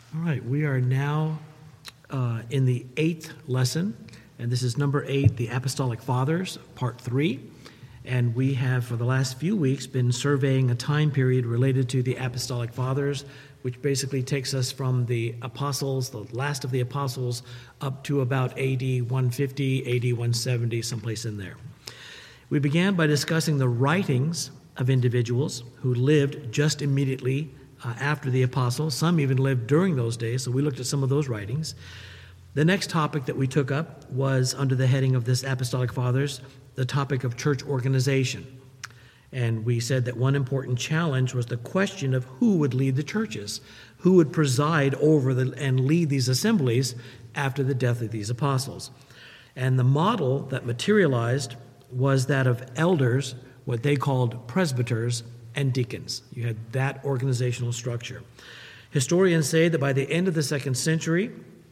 All right, we are now in the 8th lesson, and this is number 8, the Apostolic Fathers, part 3. And we have, for the last few weeks, been surveying a time period related to the Apostolic Fathers, which basically takes us from the apostles, the last of the apostles, up to about AD 150, AD 170, someplace in there. We began by discussing the writings of individuals who lived just immediately after the apostles. Some even lived during those days, so we looked at some of those writings. The next topic that we took up was, under the heading of this Apostolic Fathers, the topic of church organization. And we said that one important challenge was the question of who would lead the churches, who would preside over and lead these assemblies after the death of these apostles. And the model that materialized was that of elders, what they called presbyters, and deacons. You had that organizational structure. Historians say that by the end of the 2nd century,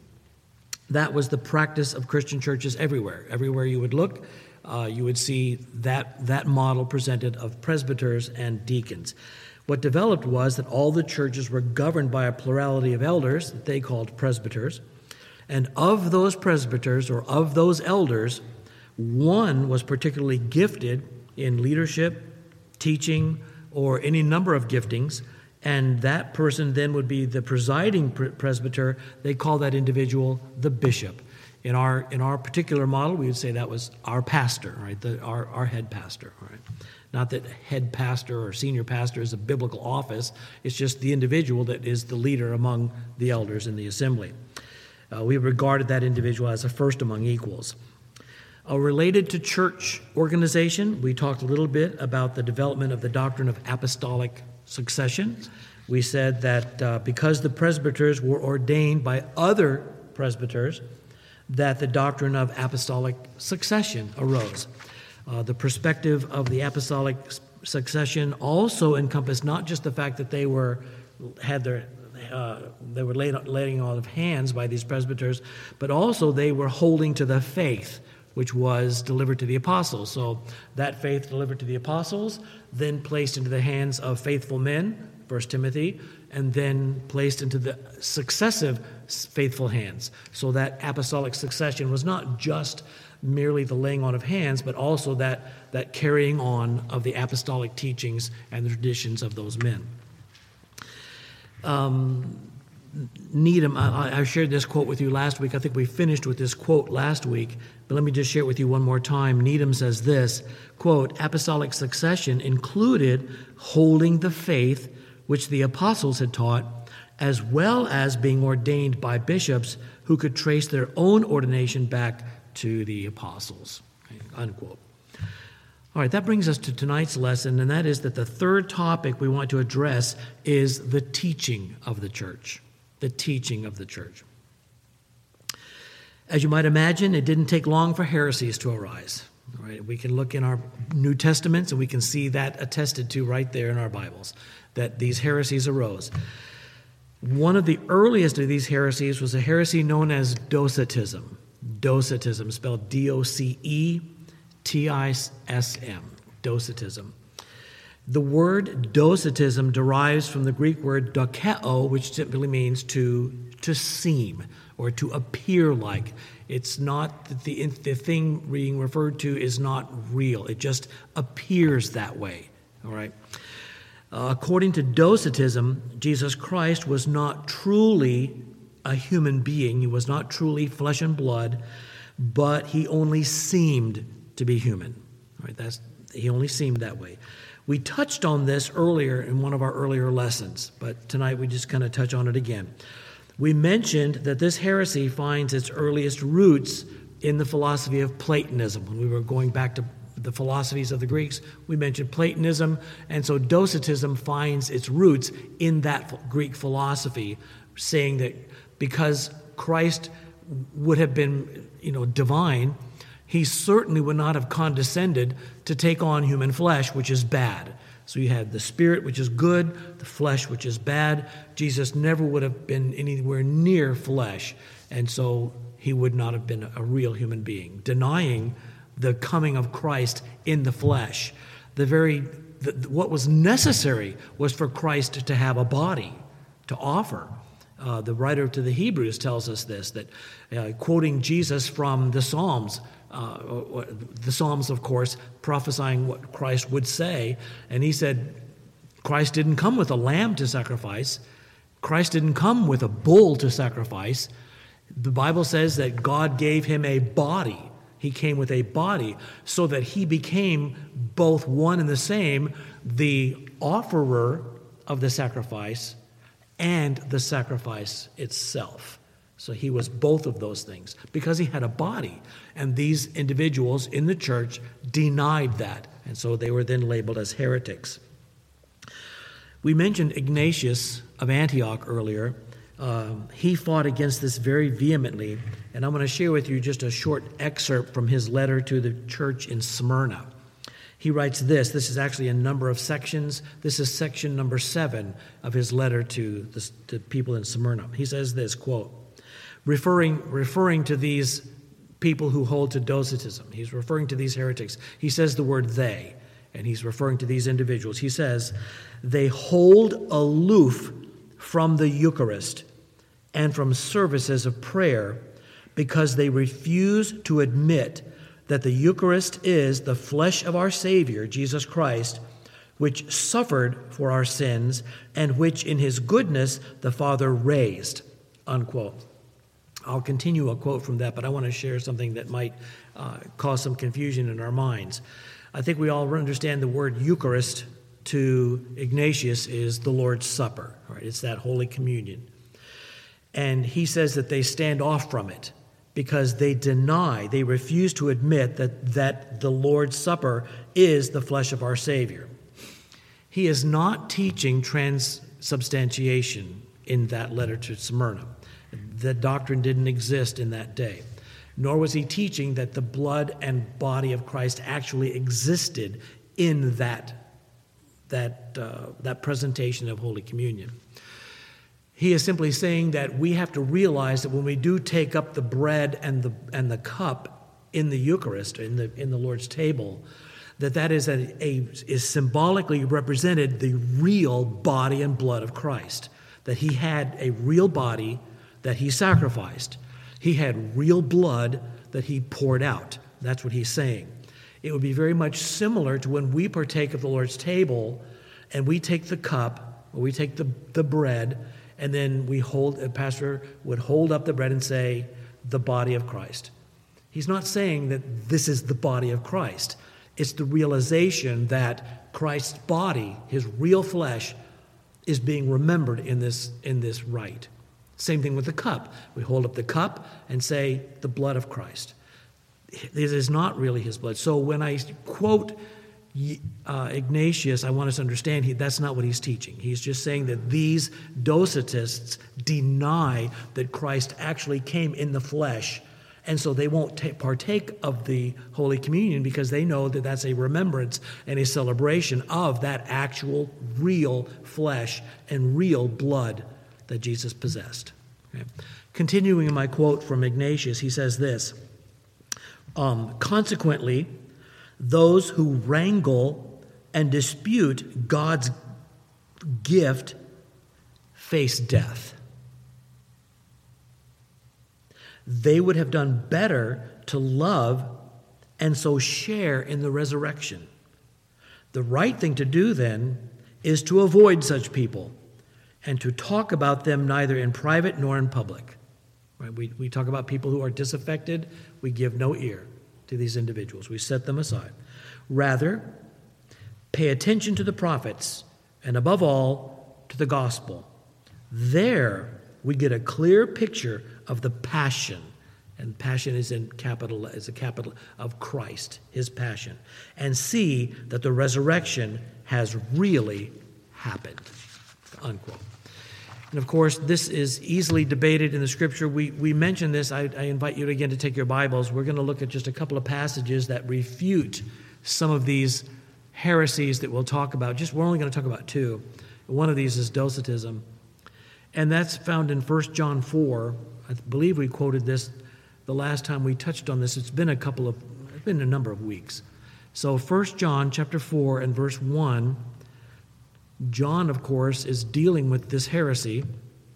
that was the practice of Christian churches everywhere. Everywhere you would look, you would see that model presented of presbyters and deacons. What developed was that all the churches were governed by a plurality of elders that they called presbyters. And of those presbyters, or of those elders, one was particularly gifted in leadership, teaching, or any number of giftings, and that person then would be the presiding presbyter. They call that individual the bishop. In our particular model, we would say that was our pastor, right? Our head pastor, right? Not that head pastor or senior pastor is a biblical office. It's just the individual that is the leader among the elders in the assembly. We regarded that individual as a first among equals. Related to church organization, we talked a little bit about the development of the doctrine of apostolic succession. We said that because the presbyters were ordained by other presbyters, that the doctrine of apostolic succession arose. The perspective of the apostolic succession also encompassed not just the fact that they were laying on of hands by these presbyters, but also they were holding to the faith which was delivered to the apostles. So that faith delivered to the apostles, then placed into the hands of faithful men, 1 Timothy, and then placed into the successive faithful hands. So that apostolic succession was not just merely the laying on of hands, but also that carrying on of the apostolic teachings and the traditions of those men. Needham, I shared this quote with you last week. I think we finished with this quote last week, but let me just share it with you one more time. Needham says this, quote, "Apostolic succession included holding the faith which the apostles had taught, as well as being ordained by bishops who could trace their own ordination back to the apostles," unquote. All right, that brings us to tonight's lesson, and that is that the third topic we want to address is the teaching of the church. The teaching of the church. As you might imagine, it didn't take long for heresies to arise. All right, we can look in our New Testaments and we can see that attested to right there in our Bibles, that these heresies arose. One of the earliest of these heresies was a heresy known as Docetism. Docetism, spelled Docetism. Docetism. The word Docetism derives from the Greek word dokeo, which simply means to seem or to appear like. It's not, the thing being referred to is not real. It just appears that way, all right? According to Docetism, Jesus Christ was not truly a human being. He was not truly flesh and blood, but he only seemed to be human. All right, he only seemed that way. We touched on this earlier in one of our earlier lessons, but tonight we just kind of touch on it again. We mentioned that this heresy finds its earliest roots in the philosophy of Platonism. When we were going back to the philosophies of the Greeks, we mentioned Platonism, and so Docetism finds its roots in that Greek philosophy, saying that because Christ would have been, divine, he certainly would not have condescended to take on human flesh, which is bad. So you had the spirit, which is good, the flesh, which is bad. Jesus never would have been anywhere near flesh, and so he would not have been a real human being, denying the coming of Christ in the flesh. What was necessary was for Christ to have a body to offer. The writer to the Hebrews tells us this, that quoting Jesus from the Psalms, of course, prophesying what Christ would say, and he said, Christ didn't come with a lamb to sacrifice. Christ didn't come with a bull to sacrifice. The Bible says that God gave him a body. He came with a body so that he became both one and the same, the offerer of the sacrifice and the sacrifice itself. So he was both of those things because he had a body. And these individuals in the church denied that. And so they were then labeled as heretics. We mentioned Ignatius of Antioch earlier. He fought against this very vehemently. And I'm going to share with you just a short excerpt from his letter to the church in Smyrna. He writes this. This is actually a number of sections. This is section number 7 of his letter to people in Smyrna. He says this, quote, referring to these people who hold to Docetism. He's referring to these heretics. He says the word they, and he's referring to these individuals. He says, they hold aloof from the Eucharist and from services of prayer because they refuse to admit that the Eucharist is the flesh of our Savior, Jesus Christ, which suffered for our sins and which in his goodness the Father raised, unquote. I'll continue a quote from that, but I want to share something that might cause some confusion in our minds. I think we all understand the word Eucharist to Ignatius is the Lord's Supper. Right? It's that Holy Communion. And he says that they stand off from it because they refuse to admit that the Lord's Supper is the flesh of our Savior. He is not teaching transubstantiation in that letter to Smyrna. That doctrine didn't exist in that day. Nor was he teaching that the blood and body of Christ actually existed in that presentation of Holy Communion. He is simply saying that we have to realize that when we do take up the bread and the cup in the Eucharist, in the Lord's table, that is symbolically represented the real body and blood of Christ. That he had a real body that he sacrificed. He had real blood that he poured out. That's what he's saying. It would be very much similar to when we partake of the Lord's table and we take the cup, or we take the bread, and then a pastor would hold up the bread and say, the body of Christ. He's not saying that this is the body of Christ. It's the realization that Christ's body, his real flesh, is being remembered in this rite. Same thing with the cup. We hold up the cup and say, the blood of Christ. This is not really his blood. So when I quote Ignatius, I want us to understand that's not what he's teaching. He's just saying that these Docetists deny that Christ actually came in the flesh, and so they won't partake of the Holy Communion because they know that that's a remembrance and a celebration of that actual real flesh and real blood that Jesus possessed. Okay. Continuing my quote from Ignatius, he says this, consequently, those who wrangle and dispute God's gift face death. They would have done better to love and so share in the resurrection. The right thing to do then is to avoid such people and to talk about them neither in private nor in public. Right? We talk about people who are disaffected. We give no ear to these individuals. We set them aside. Rather, pay attention to the prophets and above all to the gospel. There we get a clear picture of the passion, and passion is a capital of Christ, his passion, and see that the resurrection has really happened, unquote. And of course, this is easily debated in the Scripture. We mentioned this. I invite you again to take your Bibles. We're going to look at just a couple of passages that refute some of these heresies that we'll talk about. We're only going to talk about two. One of these is Docetism. And that's found in 1 John 4. I believe we quoted this the last time we touched on this. It's been a number of weeks. So 1 John chapter 4 and verse 1, John, of course, is dealing with this heresy.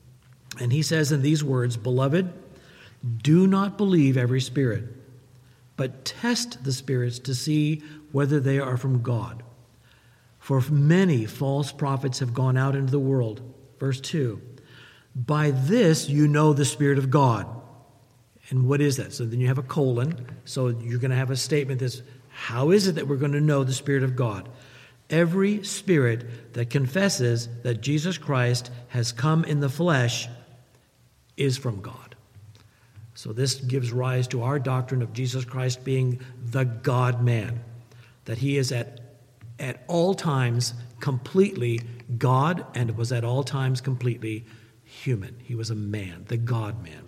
And he says in these words, "Beloved, do not believe every spirit, but test the spirits to see whether they are from God. For many false prophets have gone out into the world." Verse 2, "By this you know the Spirit of God." And what is that? So then you have a colon. So you're going to have a statement that's, how is it that we're going to know the Spirit of God? "Every spirit that confesses that Jesus Christ has come in the flesh is from God." So this gives rise to our doctrine of Jesus Christ being the God-man, that he is at all times completely God and was at all times completely human. He was a man, the God-man.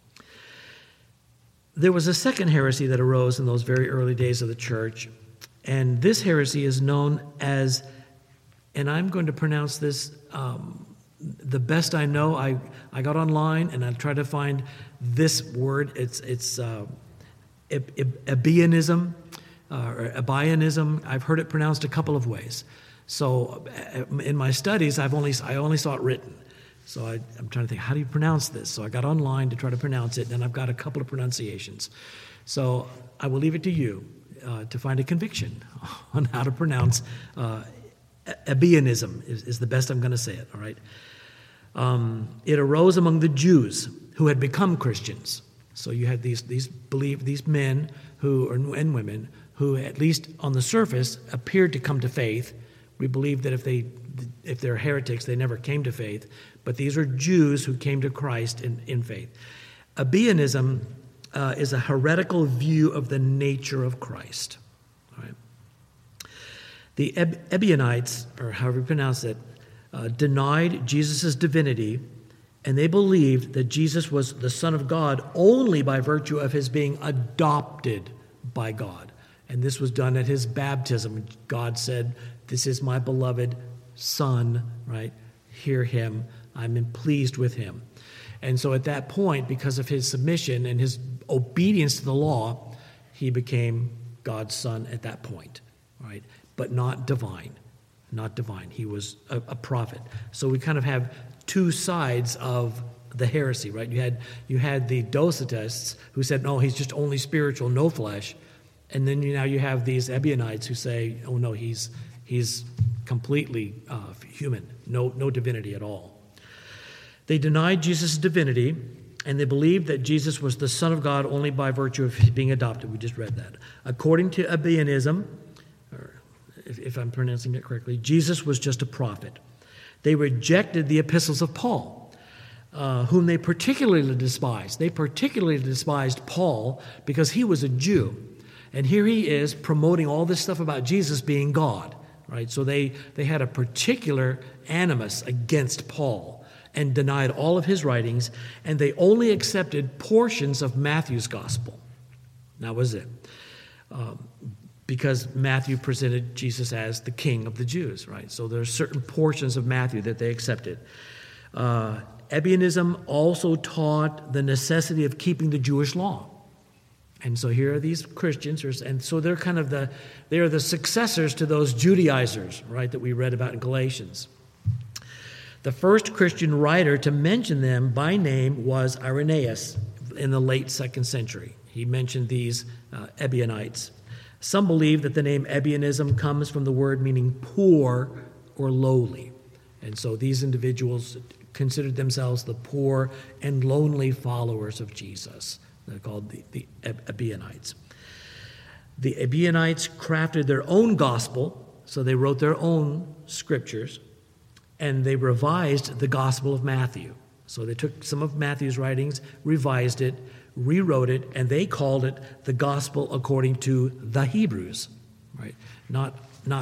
There was a second heresy that arose in those very early days of the church, and this heresy is known as, and I'm going to pronounce this the best I know. I got online and I tried to find this word. It's Ebianism or Ebianism. I've heard it pronounced a couple of ways. So in my studies, I only saw it written. So I'm trying to think, how do you pronounce this? So I got online to try to pronounce it, and I've got a couple of pronunciations. So I will leave it to you to find a conviction on how to pronounce Ebianism is the best I'm going to say it, all right? It arose among the Jews who had become Christians. So you had these men and women who, at least on the surface, appeared to come to faith. We believe that if they're heretics, they never came to faith. But these are Jews who came to Christ in faith. Ebianism is a heretical view of the nature of Christ. All right. The Ebionites, or however you pronounce it, denied Jesus' divinity, and they believed that Jesus was the Son of God only by virtue of his being adopted by God. And this was done at his baptism. God said, "This is my beloved Son," right? "Hear him. I'm pleased with him." And so at that point, because of his submission and his obedience to the law, he became God's Son at that point, right? But not divine. Not divine. He was a prophet. So we kind of have two sides of the heresy, right? You had the Docetists who said, no, he's just only spiritual, no flesh. And then now you have these Ebionites who say, oh no, he's completely human, no divinity at all. They denied Jesus' divinity, and they believed that Jesus was the Son of God only by virtue of his being adopted. We just read that. According to Ebianism, or if I'm pronouncing it correctly, Jesus was just a prophet. They rejected the epistles of Paul, whom they particularly despised. They particularly despised Paul because he was a Jew. And here he is promoting all this stuff about Jesus being God, right? So they had a particular animus against Paul and denied all of his writings, and they only accepted portions of Matthew's gospel. That was it. Because Matthew presented Jesus as the King of the Jews, right? So there are certain portions of Matthew that they accepted. Ebianism also taught the necessity of keeping the Jewish law. And so here are these Christians, and so they're they are the successors to those Judaizers, right, that we read about in Galatians. The first Christian writer to mention them by name was Irenaeus in the late 2nd century. He mentioned these Ebionites. Some believe that the name Ebianism comes from the word meaning poor or lowly. And so these individuals considered themselves the poor and lonely followers of Jesus. They're called the Ebionites. The Ebionites crafted their own gospel, so they wrote their own scriptures, and they revised the Gospel of Matthew. So they took some of Matthew's writings, revised it, rewrote it, and they called it the Gospel according to the Hebrews, right? Not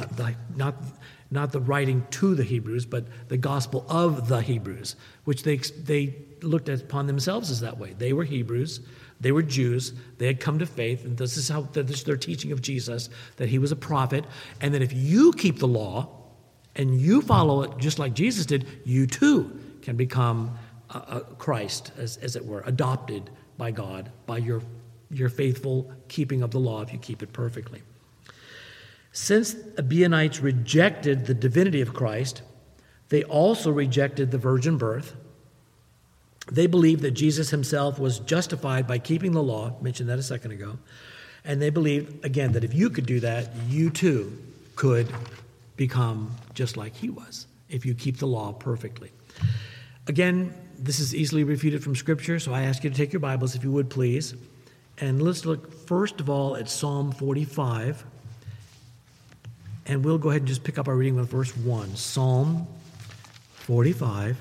the writing to the Hebrews, but the Gospel of the Hebrews, which they looked upon themselves as that way. They were Hebrews. They were Jews. They had come to faith, and this is their teaching of Jesus, that he was a prophet, and that if you keep the law and you follow it just like Jesus did, you too can become a Christ, as it were, adopted by God, by your faithful keeping of the law if you keep it perfectly. Since Ebionites rejected the divinity of Christ, they also rejected the virgin birth, They believed that Jesus himself was justified by keeping the law. I mentioned that a second ago. And they believed, again, that if you could do that, you too could become just like he was, if you keep the law perfectly. Again, this is easily refuted from Scripture, so I ask you to take your Bibles, if you would, please. And let's look first of all at Psalm 45. And we'll go ahead and just pick up our reading with verse 1. Psalm 45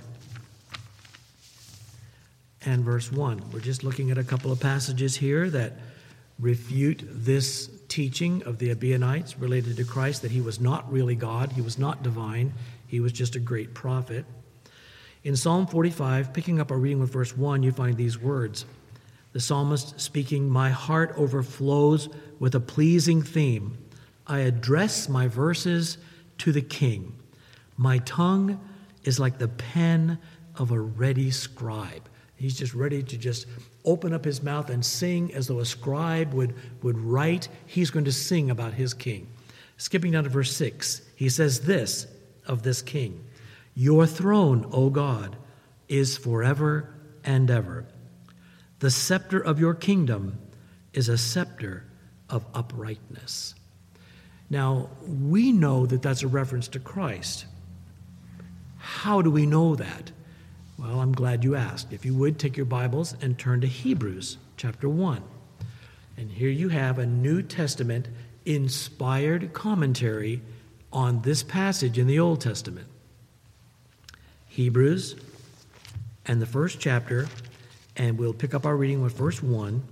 and verse 1. We're just looking at a couple of passages here that refute this teaching of the Ebionites related to Christ, that he was not really God, he was not divine, he was just a great prophet. In Psalm 45, picking up our reading with verse 1, you find these words. The psalmist speaking, "My heart overflows with a pleasing theme. I address my verses to the King. My tongue is like the pen of a ready scribe." He's just ready to just open up his mouth and sing as though a scribe would write. He's going to sing about his king. Skipping down to verse 6, he says this of this king, "Your throne, O God, is forever and ever. The scepter of your kingdom is a scepter of uprightness." Now, we know that that's a reference to Christ. How do we know that? Well, I'm glad you asked. If you would, take your Bibles and turn to Hebrews chapter 1. And here you have a New Testament inspired commentary on this passage in the Old Testament. Hebrews and the first chapter, and we'll pick up our reading with verse 1.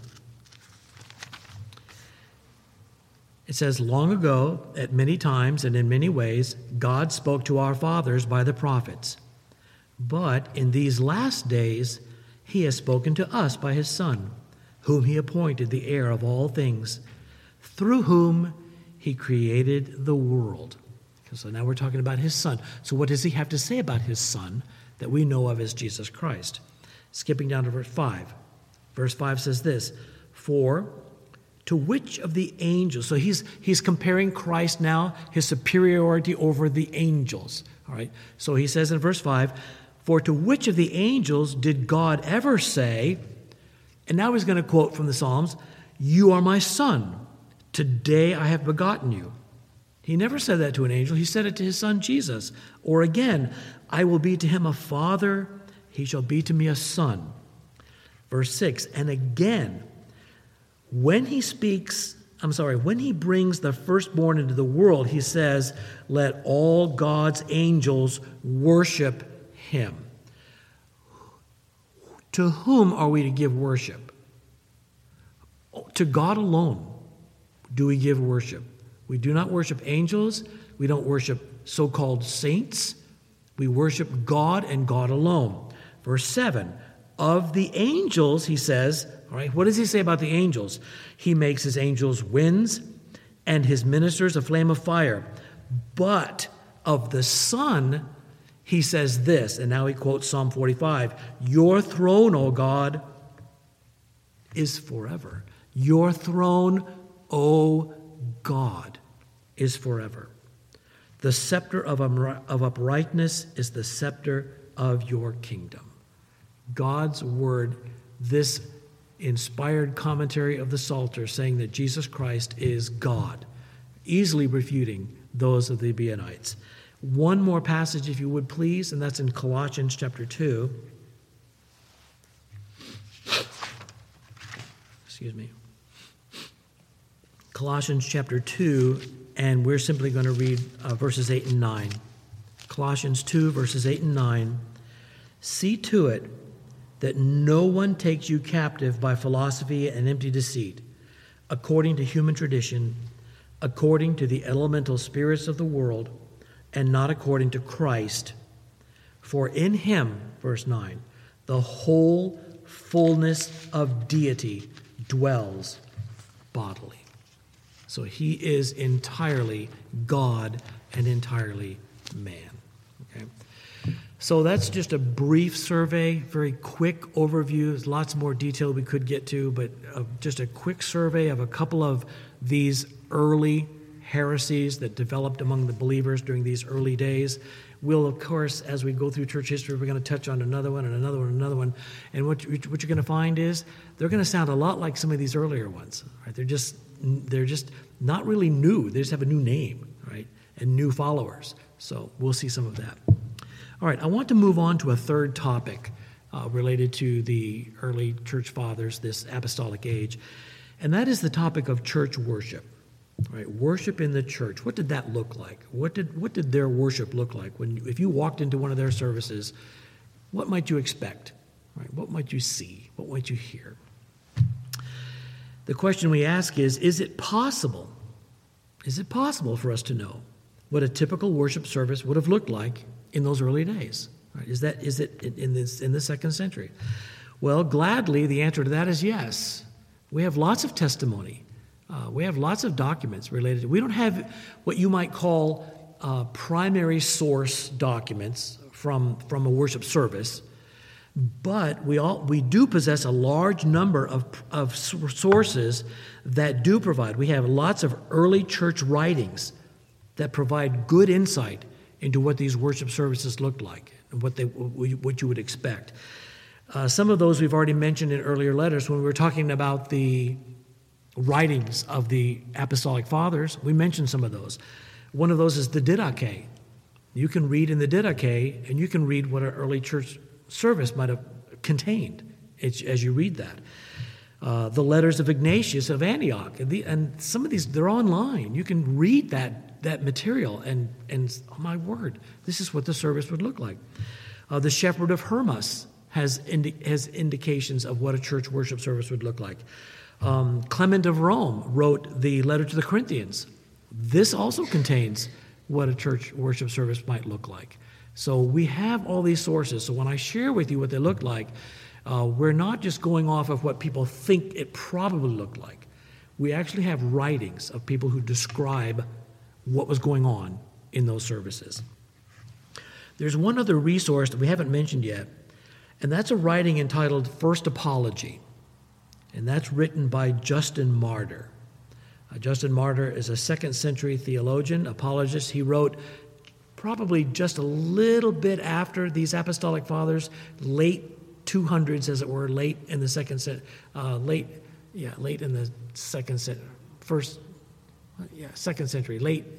It says, "Long ago, at many times and in many ways, God spoke to our fathers by the prophets. But in these last days, he has spoken to us by his Son, whom he appointed the heir of all things, through whom he created the world." So now we're talking about his Son. So what does he have to say about his Son that we know of as Jesus Christ? Skipping down to verse 5. Verse 5 says this, "For to which of the angels," so he's comparing Christ now, his superiority over the angels. All right. So he says in verse 5, "For to which of the angels did God ever say," and now he's going to quote from the Psalms, "You are my son. Today I have begotten you." He never said that to an angel. He said it to his Son Jesus. Or again, "I will be to him a father, he shall be to me a son." Verse 6, "And again, when he brings the firstborn into the world, he says, let all God's angels worship him." To whom are we to give worship? To God alone do we give worship. We do not worship angels. We don't worship so-called saints. We worship God and God alone. Verse 7, "Of the angels," he says, all right, what does he say about the angels? "He makes his angels winds and his ministers a flame of fire. But of the Son," he says this, and now he quotes Psalm 45, "Your throne, O God, is forever." Your throne, O God, is forever. "The scepter of uprightness is the scepter of your kingdom." God's word, this inspired commentary of the Psalter saying that Jesus Christ is God, easily refuting those of the Ebionites. One more passage, if you would please, and that's in Colossians chapter 2. Colossians chapter 2, and we're simply going to read verses 8 and 9. Colossians 2, verses 8 and 9. "See to it that no one takes you captive by philosophy and empty deceit, according to human tradition, according to the elemental spirits of the world, and not according to Christ. For in him," verse 9, "the whole fullness of deity dwells bodily." So he is entirely God and entirely man. Okay. So that's just a brief survey, very quick overview. There's lots more detail we could get to, but just a quick survey of a couple of these early heresies that developed among the believers during these early days. we'll, of course, as we go through church history, we're going to touch on another one and another one and another one. And what you're going to find is they're going to sound a lot like some of these earlier ones. Right? They're just not really new. They just have a new name, right, and new followers. So we'll see some of that. All right, I want to move on to a third topic related to the early church fathers, this apostolic age, and that is the topic of church worship. Right, worship in the church. What did that look like? What did their worship look like if you walked into one of their services? What might you expect? Right, what might you see? What might you hear? The question we ask is it possible? Is it possible for us to know what a typical worship service would have looked like in those early days? Right, is it in the second century? Well, gladly, the answer to that is yes. We have lots of testimony. We have lots of documents related. We don't have what you might call primary source documents from a worship service, but we do possess a large number of sources that do provide. We have lots of early church writings that provide good insight into what these worship services looked like and what you would expect. Some of those we've already mentioned in earlier letters when we were talking about the writings of the apostolic fathers. We mentioned some of those. One of those is the Didache. You can read in the Didache, and you can read what an early church service might have contained as you read that. The letters of Ignatius of Antioch, and some of these, they're online. You can read that material, and oh my word, this is what the service would look like. The Shepherd of Hermas has indications of what a church worship service would look like. Clement of Rome wrote the letter to the Corinthians. This also contains what a church worship service might look like. So we have all these sources. So when I share with you what they look like, we're not just going off of what people think it probably looked like. We actually have writings of people who describe what was going on in those services. There's one other resource that we haven't mentioned yet, and that's a writing entitled First Apology. And that's written by Justin Martyr. Justin Martyr is a second century theologian, apologist. He wrote probably just a little bit after these apostolic fathers, late 200s, as it were, late in the second century, second century,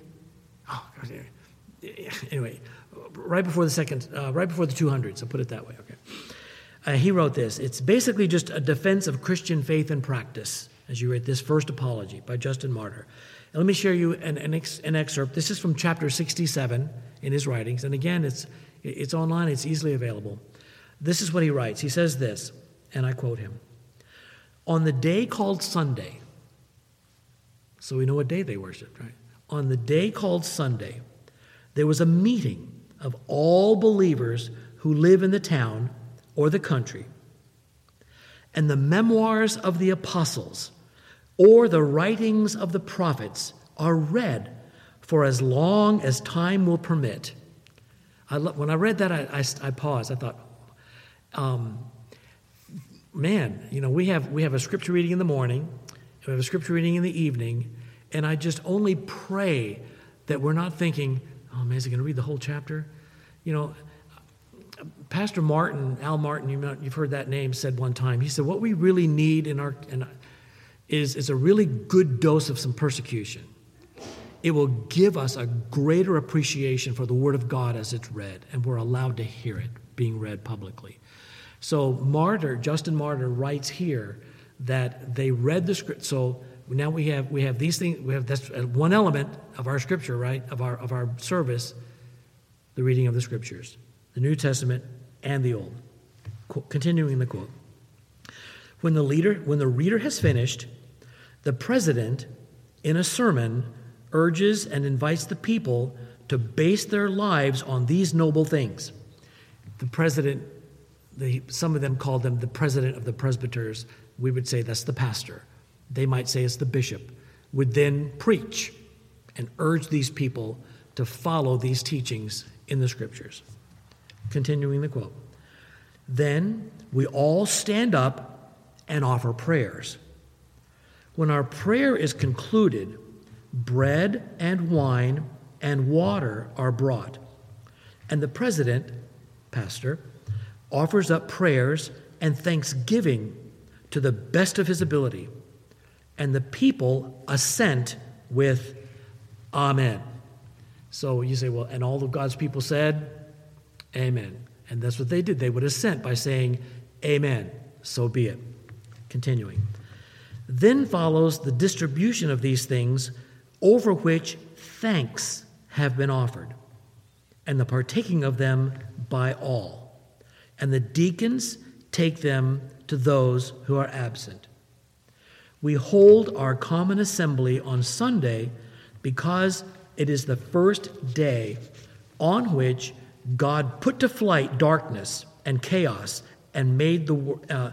anyway, right before the 200s. I'll put it that way. Okay. He wrote this. It's basically just a defense of Christian faith and practice, as you read this First Apology by Justin Martyr. And let me share you an excerpt. This is from chapter 67 in his writings. And again, it's online. It's easily available. This is what he writes. He says this, and I quote him. On the day called Sunday, so we know what day they worshiped, right? On the day called Sunday, there was a meeting of all believers who live in the town or the country, and the memoirs of the apostles or the writings of the prophets are read for as long as time will permit. When I read that, I paused. I thought, man, we have a scripture reading in the morning, we have a scripture reading in the evening, and I just only pray that we're not thinking, oh man, is he going to read the whole chapter? Pastor Martin, Al Martin, you've heard that name said one time. He said, what we really need is a really good dose of some persecution. It will give us a greater appreciation for the Word of God as it's read, and we're allowed to hear it being read publicly. So Justin Martyr writes here that they read the script. So now we have these things. That's one element of our scripture, right? Of our service, the reading of the scriptures, the New Testament and the Old. Continuing the quote. When the reader has finished, the president, in a sermon, urges and invites the people to base their lives on these noble things. The president, some of them called them the president of the presbyters. We would say that's the pastor. They might say it's the bishop. Would then preach and urge these people to follow these teachings in the scriptures. Continuing the quote. Then we all stand up and offer prayers. When our prayer is concluded, bread and wine and water are brought, And the president, pastor, offers up prayers and thanksgiving to the best of his ability. And the people assent with Amen. So you say, well, and all of God's people said, Amen. And that's what they did. They would assent by saying, Amen. So be it. Continuing. Then follows the distribution of these things over which thanks have been offered, and the partaking of them by all. And the deacons take them to those who are absent. We hold our common assembly on Sunday because it is the first day on which God put to flight darkness and chaos and made the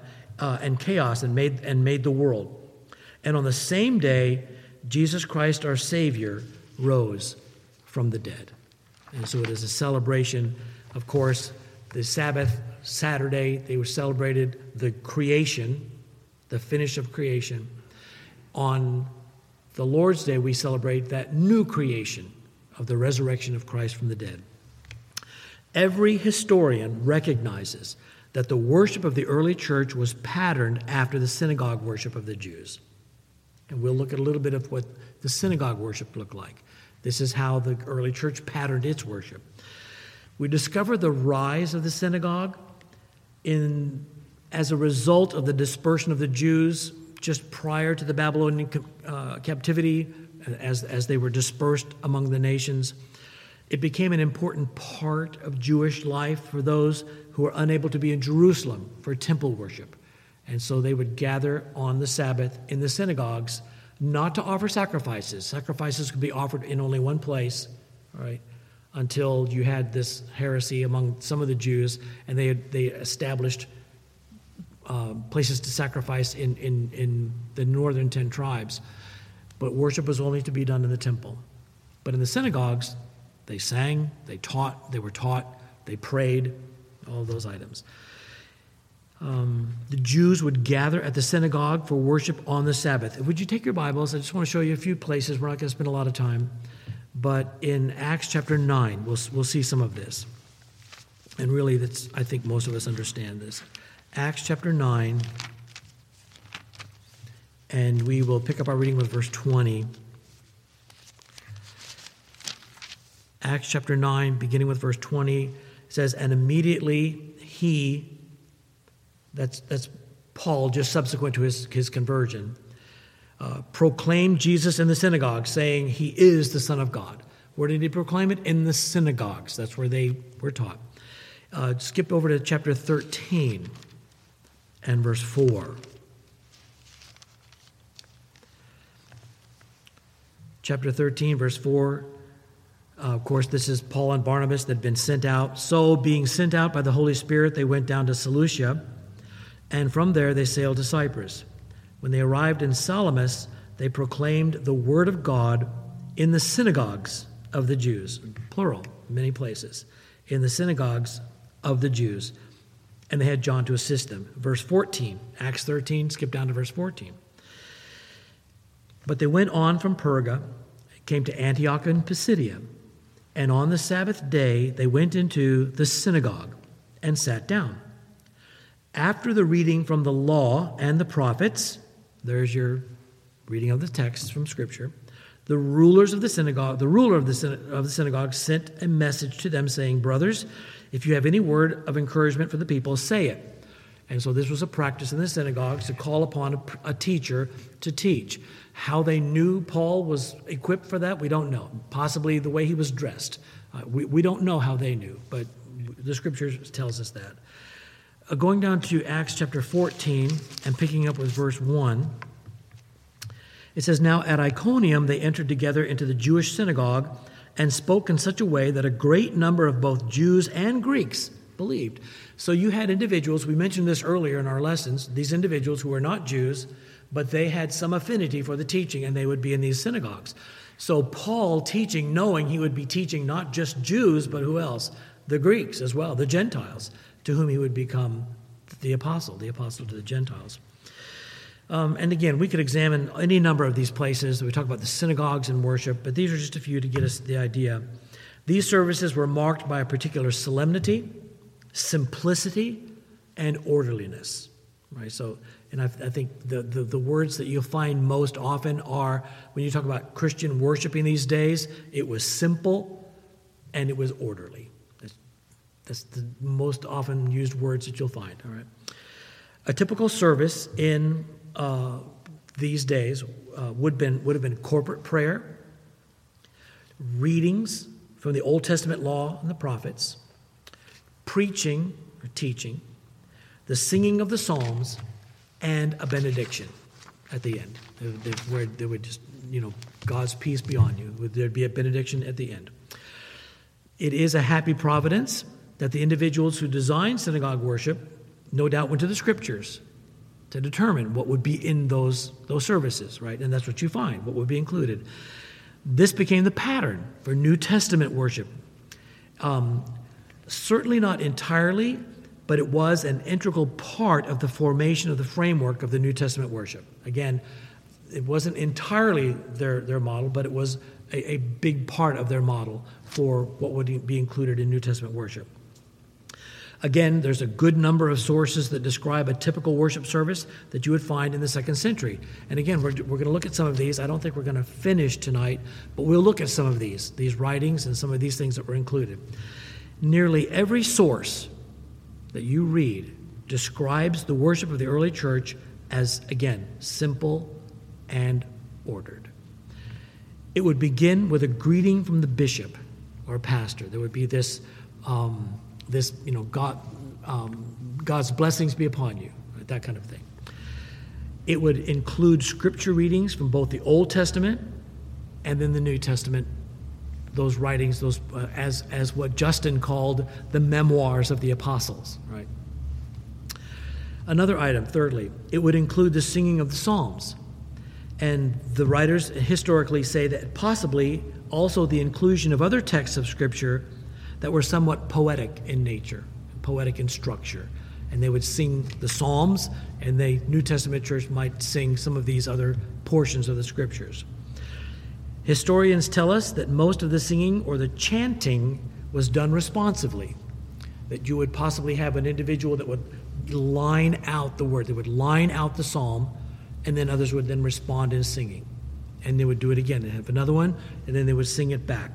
world. And on the same day, Jesus Christ, our Savior, rose from the dead. And so it is a celebration. Of course, the Sabbath, Saturday, they were celebrated the creation, the finish of creation. On the Lord's Day, we celebrate that new creation of the resurrection of Christ from the dead. Every historian recognizes that the worship of the early church was patterned after the synagogue worship of the Jews. And we'll look at a little bit of what the synagogue worship looked like. This is how the early church patterned its worship. We discover the rise of the synagogue as a result of the dispersion of the Jews just prior to the Babylonian captivity, as they were dispersed among the nations. It became an important part of Jewish life for those who were unable to be in Jerusalem for temple worship. And so they would gather on the Sabbath in the synagogues, not to offer sacrifices. Sacrifices could be offered in only one place, all right, until you had this heresy among some of the Jews, and they established places to sacrifice in the northern 10 tribes. But worship was only to be done in the temple. But in the synagogues, they sang, they taught, they were taught, they prayed, all those items. The Jews would gather at the synagogue for worship on the Sabbath. Would you take your Bibles? I just want to show you a few places. We're not going to spend a lot of time. But in Acts chapter 9, we'll see some of this. And really, I think most of us understand this. Acts chapter 9, and we will pick up our reading with verse 20. Acts chapter 9, beginning with verse 20, says, and immediately he, that's Paul, just subsequent to his conversion, proclaimed Jesus in the synagogue, saying he is the Son of God. Where did he proclaim it? In the synagogues. That's where they were taught. Skip over to chapter 13 and verse 4. Chapter 13, verse 4. Of course, this is Paul and Barnabas that had been sent out. So, being sent out by the Holy Spirit, they went down to Seleucia, and from there they sailed to Cyprus. When they arrived in Salamis, they proclaimed the word of God in the synagogues of the Jews, plural, many places, in the synagogues of the Jews. And they had John to assist them. Verse 14, Acts 13, skip down to verse 14. But they went on from Perga, came to Antioch and Pisidia, and on the Sabbath day they went into the synagogue and sat down. After the reading from the law and the prophets, there's your reading of the text from Scripture, the ruler of the synagogue sent a message to them saying, brothers, if you have any word of encouragement for the people, say it. And so this was a practice in the synagogues to call upon a teacher to teach. How they knew Paul was equipped for that, we don't know. Possibly the way he was dressed. We don't know how they knew, but the Scripture tells us that. Going down to Acts chapter 14 and picking up with verse 1, it says, now at Iconium they entered together into the Jewish synagogue and spoke in such a way that a great number of both Jews and Greeks believed. So you had individuals, we mentioned this earlier in our lessons, these individuals who were not Jews, but they had some affinity for the teaching, and they would be in these synagogues. So Paul teaching, knowing he would be teaching not just Jews, but who else? The Greeks as well, the Gentiles, to whom he would become the apostle to the Gentiles. And again, we could examine any number of these places. We talk about the synagogues and worship, but these are just a few to get us the idea. These services were marked by a particular solemnity, simplicity, and orderliness. Right? So, and I think the words that you'll find most often are, when you talk about Christian worshiping these days, it was simple and it was orderly. That's the most often used words that you'll find. All right. A typical service in these days would have been corporate prayer, readings from the Old Testament law and the prophets, preaching or teaching, the singing of the Psalms, and a benediction at the end, where they would just, God's peace be on you. There'd be a benediction at the end. It is a happy providence that the individuals who designed synagogue worship no doubt went to the Scriptures to determine what would be in those services, right? And that's what you find, what would be included. This became the pattern for New Testament worship. Certainly not entirely, but it was an integral part of the formation of the framework of the New Testament worship. Again, it wasn't entirely their model, but it was a big part of their model for what would be included in New Testament worship. Again, there's a good number of sources that describe a typical worship service that you would find in the 2nd century. And again, we're going to look at some of these. I don't think we're going to finish tonight, but we'll look at some of these writings and some of these things that were included. Nearly every source that you read describes the worship of the early church as, again, simple and ordered. It would begin with a greeting from the bishop or pastor. There would be this God's blessings be upon you, that kind of thing. It would include scripture readings from both the Old Testament and then the New Testament. Those writings, as what Justin called the memoirs of the apostles, right? Another item, thirdly, it would include the singing of the Psalms. And the writers historically say that possibly also the inclusion of other texts of Scripture that were somewhat poetic in nature, poetic in structure. And they would sing the Psalms, and the New Testament church might sing some of these other portions of the Scriptures. Historians tell us that most of the singing or the chanting was done responsively, that you would possibly have an individual that would line out the word, they would line out the psalm, and then others would then respond in singing. And they would do it again. They'd have another one, and then they would sing it back.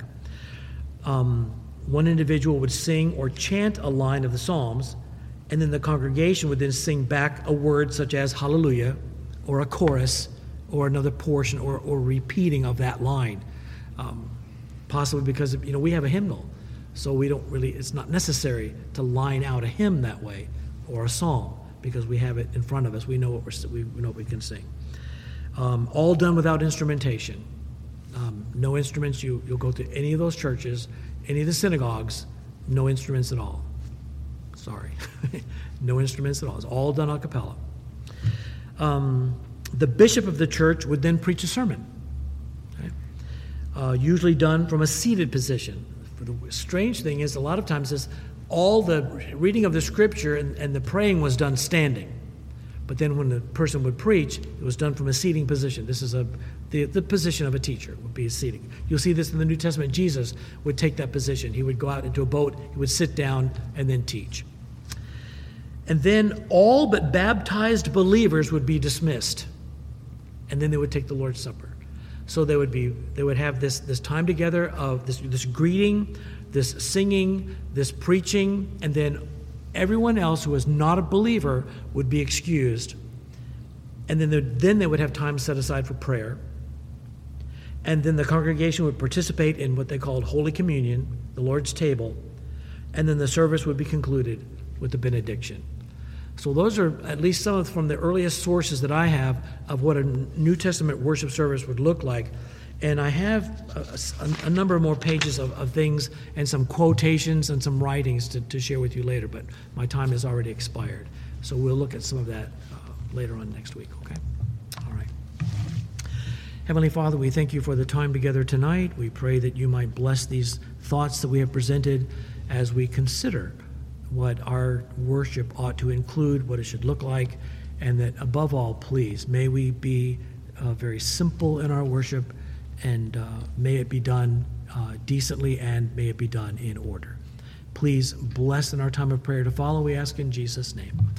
One individual would sing or chant a line of the Psalms, and then the congregation would then sing back a word such as hallelujah, or a chorus, or another portion, or repeating of that line. Possibly because, we have a hymnal, so we don't really, it's not necessary to line out a hymn that way, or a psalm, because we have it in front of us. We know what we know what we can sing. All done without instrumentation. No instruments. You'll go to any of those churches, any of the synagogues, no instruments at all. Sorry. No instruments at all. It's all done a cappella. The bishop of the church would then preach a sermon, okay? Usually done from a seated position. The strange thing is, a lot of times, all the reading of the Scripture and the praying was done standing. But then when the person would preach, it was done from a seating position. This is the position of a teacher, would be seating. You'll see this in the New Testament. Jesus would take that position. He would go out into a boat, he would sit down, and then teach. And then all but baptized believers would be dismissed. And then they would take the Lord's Supper. So they would have this time together of this greeting, this singing, this preaching, and then everyone else who was not a believer would be excused. And then they would have time set aside for prayer. And then the congregation would participate in what they called Holy Communion, the Lord's table. And then the service would be concluded with the benediction. So those are at least some from the earliest sources that I have of what a New Testament worship service would look like. And I have a number more pages of things and some quotations and some writings to share with you later, but my time has already expired. So we'll look at some of that later on next week, okay? All right. Heavenly Father, we thank you for the time together tonight. We pray that you might bless these thoughts that we have presented as we consider what our worship ought to include, what it should look like, and that above all, please, may we be very simple in our worship, and may it be done decently, and may it be done in order. Please bless in our time of prayer to follow, we ask in Jesus' name.